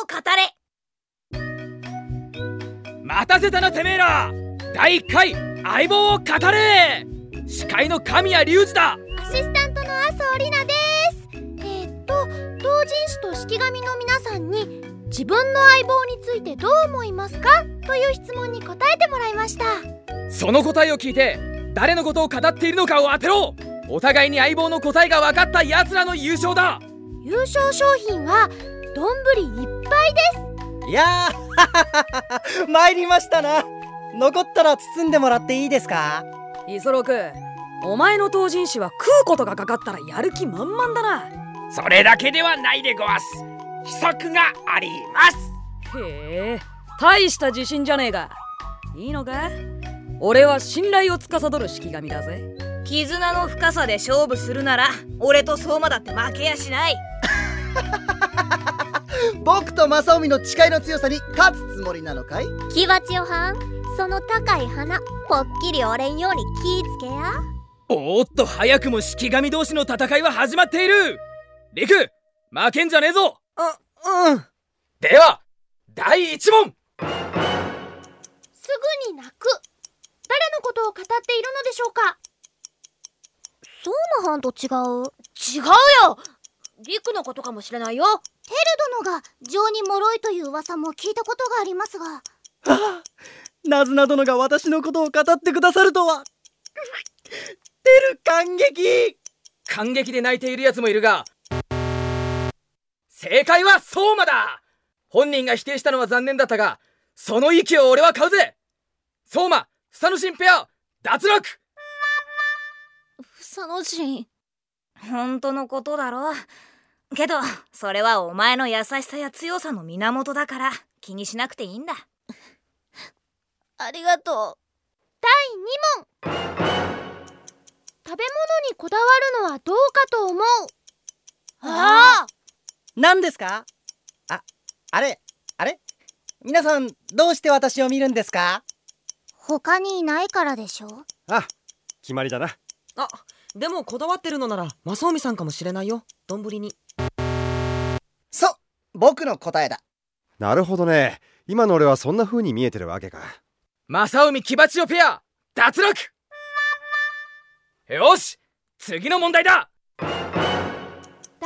を語れ。 待たせたなてめえら。第1回相棒を語れ。司会の神谷隆二だ。 アシスタントの麻生里奈です。同人誌と式神の皆さんに自分の相棒についてどう思いますかという質問に答えてもらいました。 その答えを聞いて誰のことを語っているのかを当てろ。お互いに相棒の答えが分かった奴らの優勝だ。 優勝商品は丼いっぱいです。 いやー参りましたな。残ったら包んでもらっていいですか。 磯六、お前の同人誌は食うことがかかったらやる気満々だな。 それだけではないでごわす。秘策があります。 へえ、大した自信じゃねえか。いいのか。俺は信頼を司る式神だぜ。 絆の深さで勝負するなら俺と相馬だって負けやしない。 僕と正臣の誓いの強さに勝つつもりなのかい。 キバチヨはん、その高い鼻ぽっきり折れんように気ぃつけや。 おーっと、早くも式神同士の戦いは始まっている。リク、負けんじゃねえぞ。 うん。 では第1問。 すぐに泣く。誰のことを語っているのでしょうか。相馬はんと違うよ。リクのことかもしれないよ。 テル殿が情に脆いという噂も聞いたことがありますが。 はあ、ナズナ殿が私のことを語ってくださるとは。テル感激。 感激で泣いているやつもいるが、正解は相馬だ。本人が否定したのは残念だったが、その息を俺は買うぜ。相馬、房野新ペア脱落。 房野新、 本当のことだろ。けどそれはお前の優しさや強さの源だから気にしなくていいんだ。 ありがとう。第2問。食べ物にこだわるのはどうかと思う。 ああ、 何ですか。あれ皆さんどうして私を見るんですか。 他にいないからでしょ。 あ、決まりだな。 あ、でもこだわってるのなら正臣さんかもしれないよ。丼に。 そう、僕の答えだ。 なるほどね。今の俺はそんな風に見えてるわけか。 正海木鉢代ペア脱落。よし、次の問題だ。 大満足。ハートマ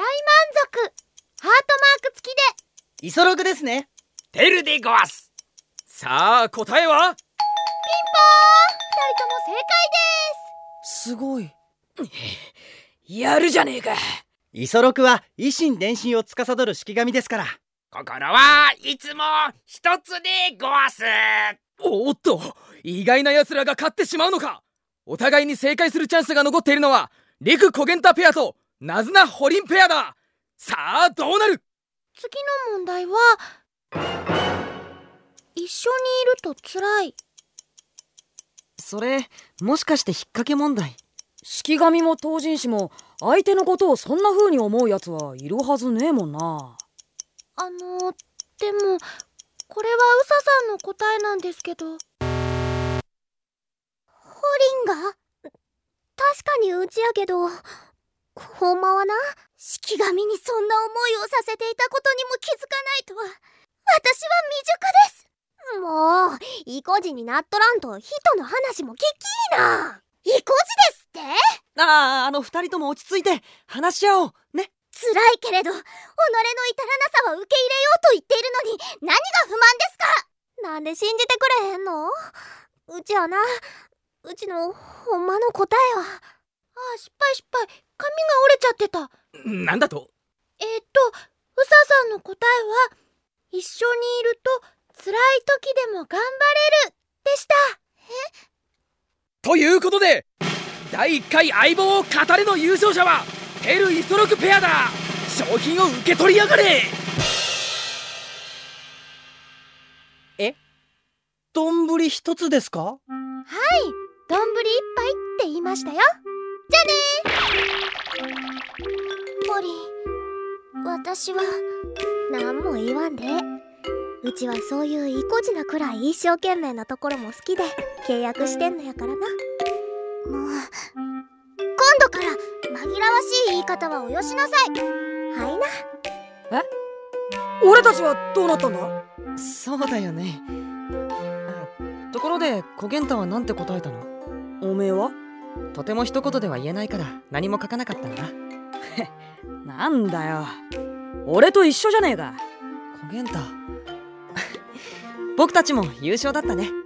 ーク付きで。 磯六ですね。 テルでごわす。さあ答えは。 ピンポーン。2人とも正解です。 すごい。やるじゃねえか。 磯六は維新伝心を司る式神ですから。 心はいつも一つでごわす。おっと、意外な奴らが勝ってしまうのか。お互いに正解するチャンスが残っているのは陸小源太ペアとナズナホリンペアだ。さあどうなる。 次の問題は、一緒にいると辛い。 それもしかして引っ掛け問題。式神も同人誌も相手のことをそんな風に思うやつはいるはずねえもんな。 でもこれはウサさんの答えなんですけど。ホリンが確かにうちやけど、ほんまはな、式神にそんな思いをさせていたことにも気づかないとは。私は未熟です。もう意固地になっとらんと人の話も聞きーな。意固地ですって。 二人とも落ち着いて話し合おうね。 辛いけれど己の至らなさは受け入れようと言っているのに何が不満ですか。なんで信じてくれへんの。うちはな、うちのほんまの答えは。失敗、髪が折れちゃってた。 なんだと。 ウサさんの答えは、一緒にいると辛い時でも頑張れるでした。 ということで第1回相棒を語れの優勝者はテル磯六ペアだ。賞品を受け取りやがれ。 丼一つですか。 はい、丼一杯って言いましたよ。じゃあねー。ポリン、私は何も言わんで。うちはそういう意固地なくらい一生懸命なところも好きで契約してんのやからな。もう今度から紛らわしい言い方はおよしなさい。はいな。 俺たちはどうなったんだ？ そうだよね。ところで小源太はなんて答えたの？ おめえは？ とても一言では言えないから何も書かなかったんだ。 なんだよ、俺と一緒じゃねえか。 小源太僕たちも優勝だったね。